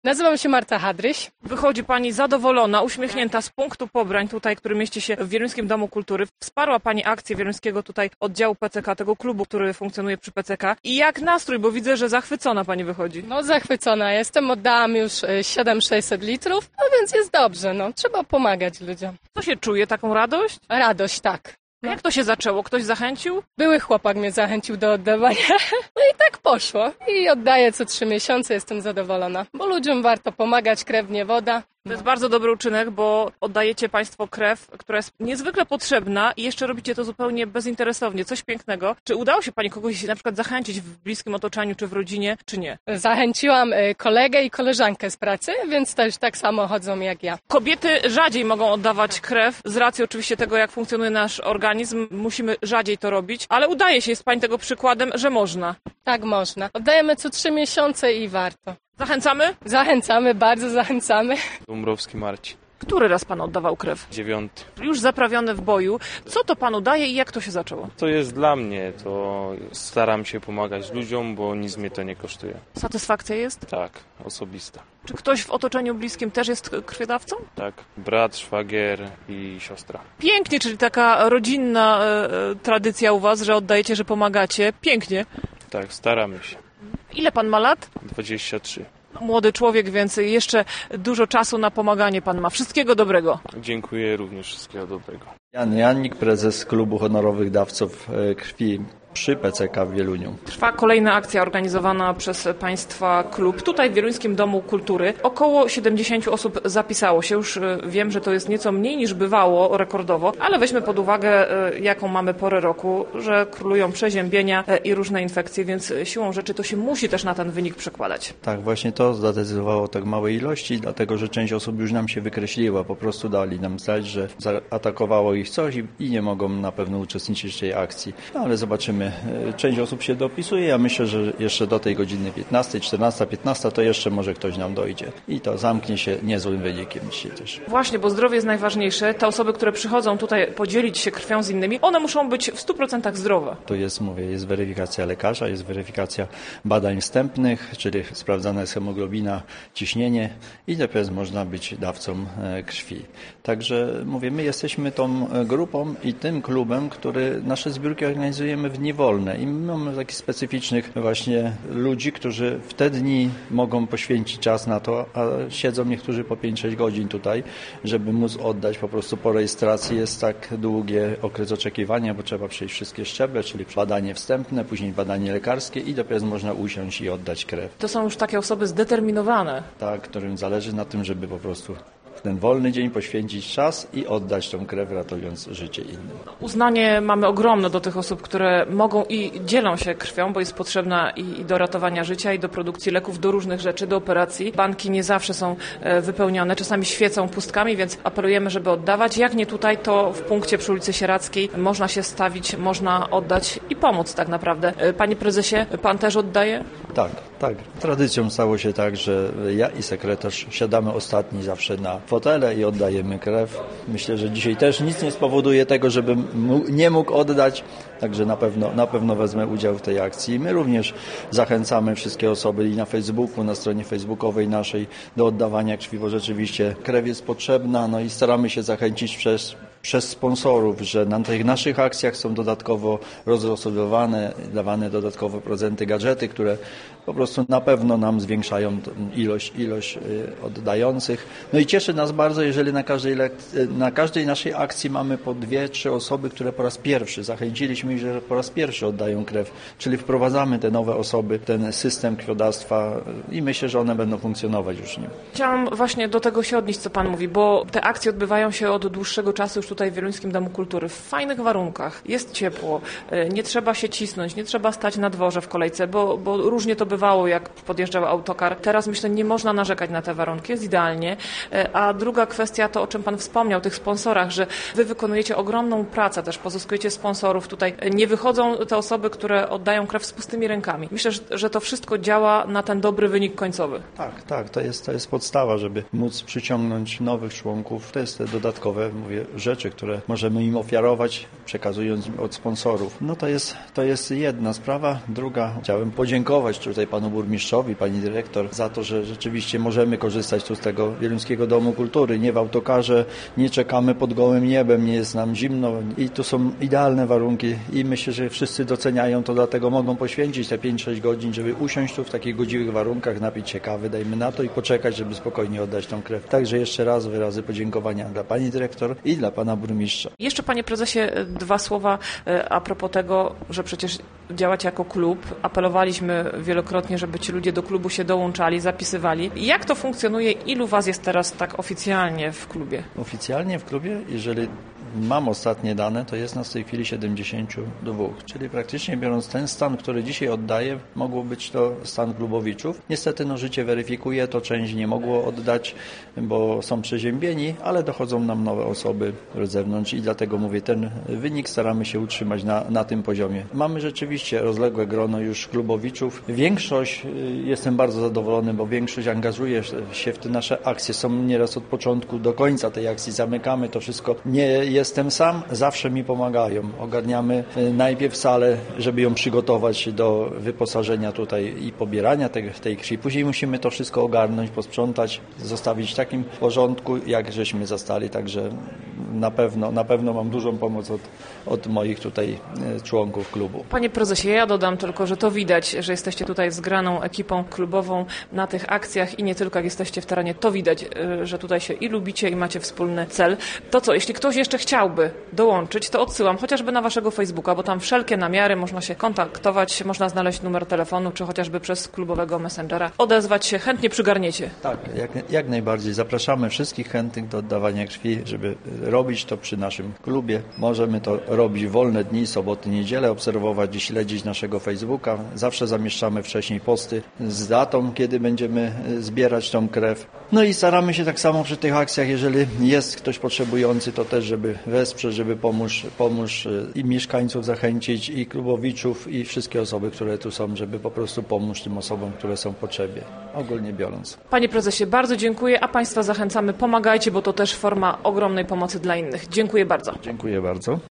Nazywam się Marta Hadryś. Wychodzi Pani zadowolona, uśmiechnięta z punktu pobrań tutaj, który mieści się w Wieluńskim Domu Kultury. Wsparła Pani akcję Wieluńskiego tutaj oddziału PCK, tego klubu, który funkcjonuje przy PCK. I jak nastrój, bo widzę, że zachwycona Pani wychodzi. No zachwycona jestem, oddałam już 700-600 litrów, no więc jest dobrze, no trzeba pomagać ludziom. Co się czuje, taką radość? Radość, tak. No. Jak to się zaczęło? Ktoś zachęcił? Były chłopak mnie zachęcił do oddawania, no i tak poszło. I oddaję co 3 miesiące, jestem zadowolona, bo ludziom warto pomagać, krew nie woda. To jest bardzo dobry uczynek, bo oddajecie Państwo krew, która jest niezwykle potrzebna i jeszcze robicie to zupełnie bezinteresownie, coś pięknego. Czy udało się Pani kogoś na przykład zachęcić w bliskim otoczeniu, czy w rodzinie, czy nie? Zachęciłam kolegę i koleżankę z pracy, więc też tak samo chodzą jak ja. Kobiety rzadziej mogą oddawać krew, z racji oczywiście tego, jak funkcjonuje nasz organizm. Musimy rzadziej to robić, ale udaje się, jest Pani tego przykładem, że można. Tak można. Oddajemy co 3 miesiące i warto. Zachęcamy? Zachęcamy, bardzo zachęcamy. Dąbrowski Marcin. Który raz Pan oddawał krew? 9. Już zaprawiony w boju. Co to Panu daje i jak to się zaczęło? To jest dla mnie, to staram się pomagać ludziom, bo nic mnie to nie kosztuje. Satysfakcja jest? Tak, osobista. Czy ktoś w otoczeniu bliskim też jest krwiodawcą? Tak, brat, szwagier i siostra. Pięknie, czyli taka rodzinna tradycja u Was, że oddajecie, że pomagacie. Pięknie. Tak, staramy się. Ile Pan ma lat? 23. Młody człowiek, więc jeszcze dużo czasu na pomaganie Pan ma. Wszystkiego dobrego. Dziękuję również, wszystkiego dobrego. Jan Jannik, prezes Klubu Honorowych Dawców Krwi przy PCK w Wieluniu. Trwa kolejna akcja organizowana przez Państwa klub tutaj w Wieluńskim Domu Kultury. Około 70 osób zapisało się. Już wiem, że to jest nieco mniej niż bywało rekordowo, ale weźmy pod uwagę, jaką mamy porę roku, że królują przeziębienia i różne infekcje, więc siłą rzeczy to się musi też na ten wynik przekładać. Tak, właśnie to zadecydowało tak małej ilości, dlatego że część osób już nam się wykreśliła. Po prostu dali nam znać, że zaatakowało ich coś i nie mogą na pewno uczestniczyć w tej akcji. No ale zobaczymy. Część osób się dopisuje, ja myślę, że jeszcze do tej godziny 15, 14, 15 to jeszcze może ktoś nam dojdzie. I to zamknie się niezłym wynikiem dzisiaj też. Właśnie, bo zdrowie jest najważniejsze. Te osoby, które przychodzą tutaj podzielić się krwią z innymi, one muszą być w 100% zdrowe. To jest, mówię, jest weryfikacja lekarza, jest weryfikacja badań wstępnych, czyli sprawdzana jest hemoglobina, ciśnienie i dopiero można być dawcą krwi. Także mówię, my jesteśmy tą grupą i tym klubem, który nasze zbiórki organizujemy w dni wolne i my mamy takich specyficznych właśnie ludzi, którzy w te dni mogą poświęcić czas na to, a siedzą niektórzy po 5-6 godzin tutaj, żeby móc oddać. Po prostu po rejestracji jest tak długi okres oczekiwania, bo trzeba przejść wszystkie szczeble, czyli badanie wstępne, później badanie lekarskie i dopiero można usiąść i oddać krew. To są już takie osoby zdeterminowane. Tak, którym zależy na tym, żeby po prostu w ten wolny dzień poświęcić czas i oddać tą krew, ratując życie innym. Uznanie mamy ogromne do tych osób, które mogą i dzielą się krwią, bo jest potrzebna i do ratowania życia, i do produkcji leków, do różnych rzeczy, do operacji. Banki nie zawsze są wypełnione, czasami świecą pustkami, więc apelujemy, żeby oddawać. Jak nie tutaj, to w punkcie przy ulicy Sieradzkiej można się stawić, można oddać i pomóc tak naprawdę. Panie prezesie, Pan też oddaje? Tak, tak. Tradycją stało się tak, że ja i sekretarz siadamy ostatni zawsze na fotele i oddajemy krew. Myślę, że dzisiaj też nic nie spowoduje tego, żebym nie mógł oddać, także na pewno wezmę udział w tej akcji. My również zachęcamy wszystkie osoby i na Facebooku, na stronie facebookowej naszej do oddawania krwi, bo rzeczywiście krew jest potrzebna, no i staramy się zachęcić przez sponsorów, że na tych naszych akcjach są dodatkowo rozrosowywane, dawane dodatkowe prezenty, gadżety, które po prostu na pewno nam zwiększają ilość oddających. No i cieszy nas bardzo, jeżeli na każdej naszej akcji mamy po 2-3 osoby, które po raz pierwszy zachęciliśmy ich, że po raz pierwszy oddają krew, czyli wprowadzamy te nowe osoby, ten system krwiodawstwa i myślę, że one będą funkcjonować już nim. Chciałam właśnie do tego się odnieść, co Pan mówi, bo te akcje odbywają się od dłuższego czasu już tutaj w Wieluńskim Domu Kultury, w fajnych warunkach, jest ciepło, nie trzeba się cisnąć, nie trzeba stać na dworze w kolejce, bo różnie to bywało, jak podjeżdżał autokar. Teraz myślę, nie można narzekać na te warunki, jest idealnie. A druga kwestia to, o czym Pan wspomniał, tych sponsorach, że Wy wykonujecie ogromną pracę, też pozyskujecie sponsorów. Tutaj nie wychodzą te osoby, które oddają krew z pustymi rękami. Myślę, że to wszystko działa na ten dobry wynik końcowy. Tak, to jest podstawa, żeby móc przyciągnąć nowych członków. To jest te dodatkowe, rzeczy, które możemy im ofiarować przekazując im od sponsorów. No to jest jedna sprawa. Druga, chciałem podziękować tutaj panu burmistrzowi, pani dyrektor za to, że rzeczywiście możemy korzystać tu z tego Wieluńskiego Domu Kultury. Nie w autokarze, nie czekamy pod gołym niebem, nie jest nam zimno i tu są idealne warunki i myślę, że wszyscy doceniają to, dlatego mogą poświęcić te 5-6 godzin, żeby usiąść tu w takich godziwych warunkach, napić się kawy, dajmy na to i poczekać, żeby spokojnie oddać tą krew. Także jeszcze raz wyrazy podziękowania dla pani dyrektor i dla pana burmistrza. Jeszcze, panie prezesie, 2 słowa a propos tego, że przecież działacie jako klub. Apelowaliśmy wielokrotnie, żeby ci ludzie do klubu się dołączali, zapisywali. Jak to funkcjonuje? Ilu was jest teraz tak oficjalnie w klubie? Oficjalnie w klubie, jeżeli mam ostatnie dane, to jest nas w tej chwili 72, czyli praktycznie biorąc ten stan, który dzisiaj oddaję, mogło być to stan klubowiczów. Niestety życie weryfikuje, to część nie mogło oddać, bo są przeziębieni, ale dochodzą nam nowe osoby z zewnątrz i dlatego mówię, ten wynik staramy się utrzymać na tym poziomie. Mamy rzeczywiście rozległe grono już klubowiczów. Większość, jestem bardzo zadowolony, bo większość angażuje się w te nasze akcje. Są nieraz od początku do końca tej akcji, zamykamy to wszystko. Nie jestem sam, zawsze mi pomagają. Ogarniamy najpierw salę, żeby ją przygotować do wyposażenia tutaj i pobierania tej krwi. Później musimy to wszystko ogarnąć, posprzątać, zostawić w takim porządku, jak żeśmy zastali. Także na pewno mam dużą pomoc od moich tutaj członków klubu. Panie prezesie, ja dodam tylko, że to widać, że jesteście tutaj zgraną ekipą klubową na tych akcjach i nie tylko jak jesteście w terenie, to widać, że tutaj się i lubicie i macie wspólny cel. To co, jeśli ktoś jeszcze chciałby dołączyć, to odsyłam chociażby na waszego Facebooka, bo tam wszelkie namiary, można się kontaktować, można znaleźć numer telefonu, czy chociażby przez klubowego Messengera. Odezwać się, chętnie przygarniecie. Tak, jak najbardziej. Zapraszamy wszystkich chętnych do oddawania krwi, żeby robić to przy naszym klubie. Możemy to robić w wolne dni, soboty, niedzielę, obserwować i śledzić naszego Facebooka. Zawsze zamieszczamy wcześniej posty z datą, kiedy będziemy zbierać tą krew. No i staramy się tak samo przy tych akcjach, jeżeli jest ktoś potrzebujący, to też, żeby wesprzeć, żeby pomóc i mieszkańców zachęcić, i klubowiczów, i wszystkie osoby, które tu są, żeby po prostu pomóc tym osobom, które są w potrzebie, ogólnie biorąc. Panie prezesie, bardzo dziękuję, a państwa zachęcamy, pomagajcie, bo to też forma ogromnej pomocy dla innych. Dziękuję bardzo. Dziękuję bardzo.